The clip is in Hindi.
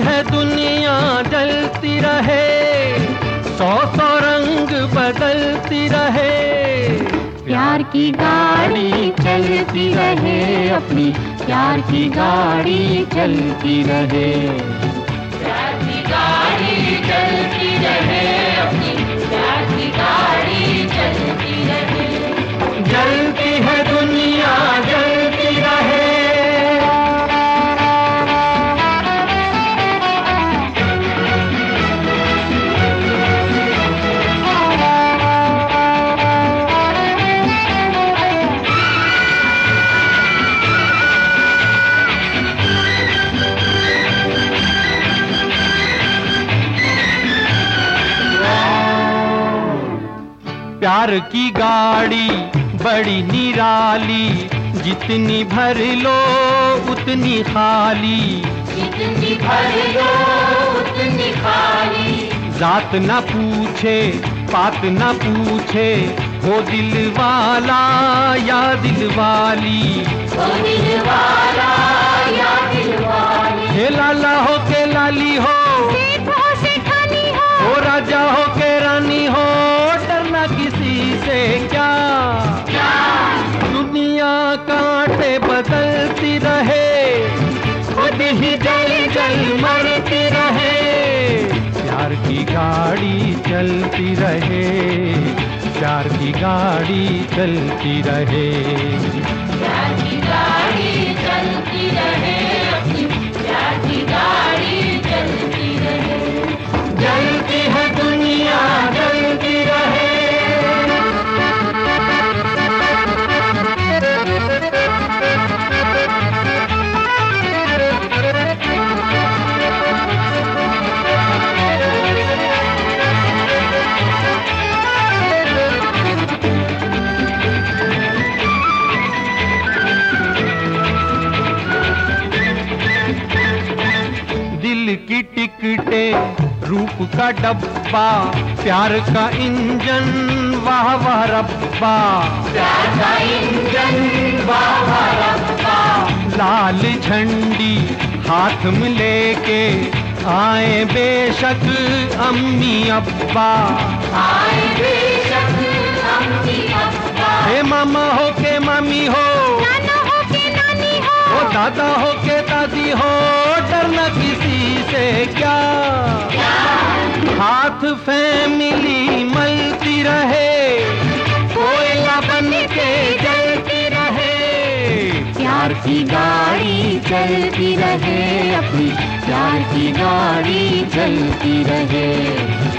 है दुनिया जलती रहे, सौ सौ रंग बदलती रहे। प्यार की गाड़ी चलती रहे अपनी, प्यार की गाड़ी चलती रहे। प्यार की गाड़ी चलती रहे अपनी, प्यार की गाड़ी चलती रहे। जलती है दुनिया जलती रहे। प्यार की गाड़ी बड़ी निराली, जितनी भर लो उतनी खाली, जितनी भर लो उतनी खाली। जात न पूछे बात न पूछे, हो दिल वाला या दिल वाली, हो दिल वाला या दिल वाली। हे लाला हो के लाली हो, सेठ हो सेठानी हो, राजा हो के रानी हो, डरना किसी से क्या। दुनिया कांटे बदलती रहे, खुद ही जल जल मरती रहे। प्यार की गाड़ी चलती रहे, प्यार की गाड़ी चलती रहे। प्यार की गाड़ी चलती रहे अपनी, प्यार की गाड़ी चलती रहे। जलती है दुनिया जलती रहे। दिल की टिकटें रूप का डब्बा, प्यार का इंजन वाह वाह रब्बा, प्यार का इंजन वाह वाह रब्बा। लाल झंडी हाथ में लेके आए बेशक अम्मी अब्बा, आए बेशक अम्मी अब्बा। हे मामा हो के मामी हो, नाना हो के नानी हो, दादा हो के दादी हो, डरना किसी से क्या। हाथ फैमिली मलती रहे, कोयला बन के जलती रहे। प्यार की गाड़ी चलती रहे अपनी, प्यार की गाड़ी चलती रहे।